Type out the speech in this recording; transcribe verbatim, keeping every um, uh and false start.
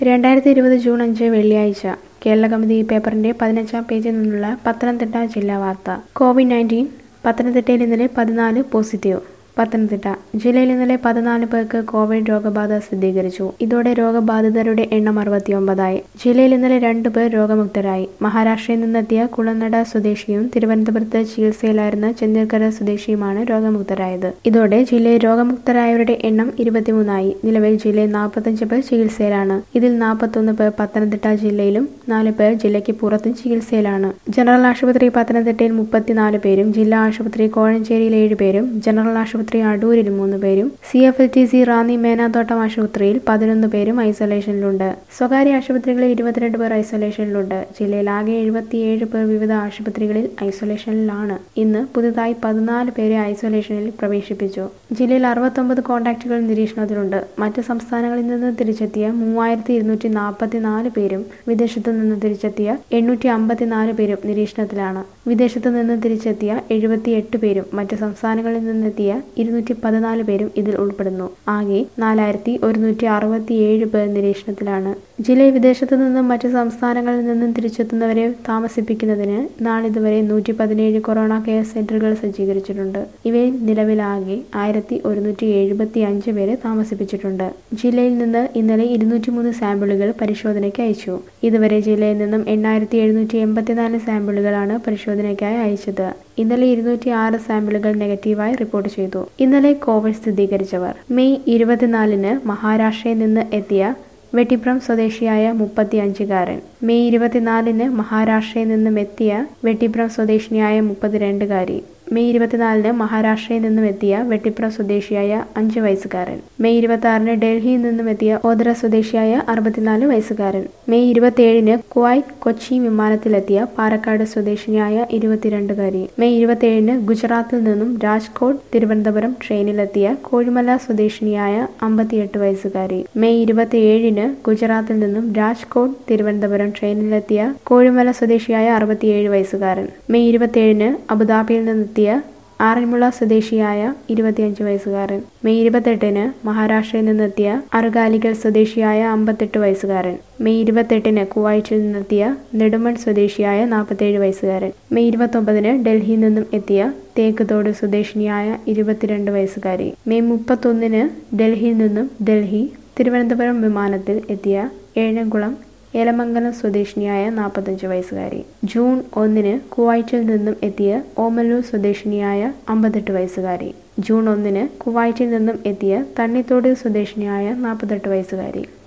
രണ്ടായിരത്തി ഇരുപത് ജൂൺ അഞ്ച് വെള്ളിയാഴ്ച കേരളകൗമുദി പേപ്പറിന്റെ പതിനഞ്ചാം പേജിൽ നിന്നുള്ള പത്തനംതിട്ട ജില്ലാ വാർത്ത. കോവിഡ് നയൻറ്റീൻ പത്തനംതിട്ടയിൽ ഇന്നലെ പതിനാല് പോസിറ്റീവ്. പത്തനംതിട്ട ജില്ലയിൽ ഇന്നലെ പതിനാല് പേർക്ക് കോവിഡ് രോഗബാധ സ്ഥിരീകരിച്ചു. ഇതോടെ രോഗബാധിതരുടെ എണ്ണം അറുപത്തിയൊമ്പതായി. ജില്ലയിൽ ഇന്നലെ രണ്ടു പേർ രോഗമുക്തരായി. മഹാരാഷ്ട്രയിൽ നിന്നെത്തിയ കുളനട സ്വദേശിയും തിരുവനന്തപുരത്ത് ചികിത്സയിലായിരുന്ന ചെന്നീർക്കര സ്വദേശിയുമാണ് രോഗമുക്തരായത്. ഇതോടെ ജില്ലയിൽ രോഗമുക്തരായവരുടെ എണ്ണം ഇരുപത്തിമൂന്നായി. നിലവിൽ ജില്ലയിൽ നാൽപ്പത്തഞ്ച് പേർ ചികിത്സയിലാണ്. ഇതിൽ നാൽപ്പത്തൊന്ന് പേർ പത്തനംതിട്ട ജില്ലയിലും നാല് പേർ ജില്ലയ്ക്ക് പുറത്തും ചികിത്സയിലാണ്. ജനറൽ ആശുപത്രി പത്തനംതിട്ടയിൽ മുപ്പത്തിനാല് പേരും ജില്ലാ ആശുപത്രി കോഴഞ്ചേരിയിൽ ഏഴ് പേരും ജനറൽ ആശുപത്രി അടൂരിൽ മൂന്ന് പേരും C F L T C Ranni Menathottam ആശുപത്രിയിൽ പതിനൊന്ന് പേരും ഐസൊലേഷനിലുണ്ട്. സ്വകാര്യ ആശുപത്രികളിൽ ഇരുപത്തിരണ്ട് പേർ ഐസൊലേഷനിലുണ്ട്. ജില്ലയിൽ ആകെ എഴുപത്തിയേഴ് പേർ വിവിധ ആശുപത്രികളിൽ ഐസൊലേഷനിലാണ്. ഇന്ന് പുതുതായി പതിനാല് പേരെ ഐസൊലേഷനിൽ പ്രവേശിപ്പിച്ചു. ജില്ലയിൽ അറുപത്തൊമ്പത് കോണ്ടാക്റ്റുകൾ നിരീക്ഷണത്തിലുണ്ട്. മറ്റ് സംസ്ഥാനങ്ങളിൽ നിന്ന് തിരിച്ചെത്തിയ മൂവായിരത്തി ഇരുന്നൂറ്റി നാൽപ്പത്തിനാല് പേരും വിദേശത്തു നിന്ന് തിരിച്ചെത്തിയ എണ്ണൂറ്റി അമ്പത്തിനാല് പേരും നിരീക്ഷണത്തിലാണ്. വിദേശത്തു നിന്ന് തിരിച്ചെത്തിയ എഴുപത്തിയെട്ട് പേരും മറ്റ് സംസ്ഥാനങ്ങളിൽ നിന്നെത്തിയ ഇരുന്നൂറ്റി പതിനാല് പേരും ഇതിൽ ഉൾപ്പെടുന്നു. ആകെ നാലായിരത്തി ഒരുന്നൂറ്റി അറുപത്തിയേഴ് പേർ നിരീക്ഷണത്തിലാണ്. ജില്ലയിൽ വിദേശത്തു നിന്നും മറ്റ് സംസ്ഥാനങ്ങളിൽ നിന്നും തിരിച്ചെത്തുന്നവരെ താമസിപ്പിക്കുന്നതിന് നാളിതുവരെ നൂറ്റി പതിനേഴ് കൊറോണ കെയർ സെന്ററുകൾ സജ്ജീകരിച്ചിട്ടുണ്ട്. ഇവയിൽ നിലവിലാകെ ആയിരത്തി ഒരുന്നൂറ്റി എഴുപത്തി അഞ്ച് പേരെ താമസിപ്പിച്ചിട്ടുണ്ട്. ജില്ലയിൽ നിന്ന് ഇന്നലെ ഇരുന്നൂറ്റി മൂന്ന് സാമ്പിളുകൾ പരിശോധനയ്ക്ക് അയച്ചു. ഇതുവരെ ജില്ലയിൽ നിന്നും എണ്ണായിരത്തി എഴുന്നൂറ്റി എൺപത്തിനാല് സാമ്പിളുകളാണ് പരിശോധനയ്ക്കായി അയച്ചത്. ഇന്നലെ ഇരുന്നൂറ്റി ആറ് സാമ്പിളുകൾ നെഗറ്റീവായി റിപ്പോർട്ട് ചെയ്തു. ഇന്നലെ കോവിഡ് സ്ഥിരീകരിച്ചവർ: മെയ് ഇരുപത്തിനാലിന് മഹാരാഷ്ട്രയിൽ നിന്ന് എത്തിയ വെട്ടിപ്രം സ്വദേശിയായ മുപ്പത്തി അഞ്ചുകാരൻ. മെയ് ഇരുപത്തിനാലിന് മഹാരാഷ്ട്രയിൽ നിന്നും എത്തിയ വെട്ടിപ്രം സ്വദേശിനിയായ മുപ്പത്തിരണ്ടുകാരി. മെയ് ഇരുപത്തിനാലിന് മഹാരാഷ്ട്രയിൽ നിന്നും എത്തിയ വെട്ടിപ്രം സ്വദേശിയായ അഞ്ച് വയസ്സുകാരൻ. മെയ് ഇരുപത്തി ആറിന് ഡൽഹിയിൽ നിന്നും എത്തിയ ഓദ്ര സ്വദേശിയായ അറുപത്തിനാല് വയസ്സുകാരൻ. മെയ് ഇരുപത്തിയേഴിന് കുവൈറ്റ് കൊച്ചി വിമാനത്തിലെത്തിയ പാലക്കാട് സ്വദേശിനിയായ ഇരുപത്തിരണ്ടുകാരി. മെയ് ഇരുപത്തിയേഴിന് ഗുജറാത്തിൽ നിന്നും രാജ്കോട്ട് തിരുവനന്തപുരം ട്രെയിനിലെത്തിയ കോഴിമല സ്വദേശിനിയായ അമ്പത്തിയെട്ട് വയസ്സുകാരി. മെയ് ഇരുപത്തിയേഴിന് ഗുജറാത്തിൽ നിന്നും രാജ്കോട്ട് തിരുവനന്തപുരം ട്രെയിനിലെത്തിയ കോഴിമല സ്വദേശിയായ അറുപത്തിയേഴ് വയസ്സുകാരൻ. മെയ് ഇരുപത്തിയേഴിന് അബുദാബിയിൽ നിന്നെത്തിയ ആറന്മുള സ്വദേശിയായ ഇരുപത്തിയഞ്ച് വയസ്സുകാരൻ. മെയ് ഇരുപത്തെട്ടിന് മഹാരാഷ്ട്രയിൽ നിന്നെത്തിയ അറുകാലികൾ സ്വദേശിയായ അമ്പത്തെട്ട് വയസ്സുകാരൻ. മെയ് ഇരുപത്തെട്ടിന് കുവൈറ്റിൽ നിന്നെത്തിയ നെടുമൺ സ്വദേശിയായ നാൽപ്പത്തേഴ് വയസ്സുകാരൻ. മെയ് ഇരുപത്തൊമ്പതിന് ഡൽഹിയിൽ നിന്നും എത്തിയ തേക്കുതോട് സ്വദേശിനിയായ ഇരുപത്തിരണ്ട് വയസ്സുകാരി. മെയ് മുപ്പത്തൊന്നിന് ഡൽഹിയിൽ നിന്നും ഡൽഹി തിരുവനന്തപുരം വിമാനത്തിൽ എത്തിയ ഏഴംകുളം ഏലമംഗലം സ്വദേശിനിയായ നാൽപ്പത്തഞ്ച് വയസ്സുകാരി. ജൂൺ ഒന്നിന് കുവൈറ്റിൽ നിന്നും എത്തിയ ഓമല്ലൂർ സ്വദേശിനിയായ അമ്പത്തെട്ട് വയസ്സുകാരി. ജൂൺ ഒന്നിന് കുവൈറ്റിൽ നിന്നും എത്തിയ തണ്ണിത്തോട് സ്വദേശിനിയായ നാൽപ്പത്തെട്ട് വയസ്സുകാരി.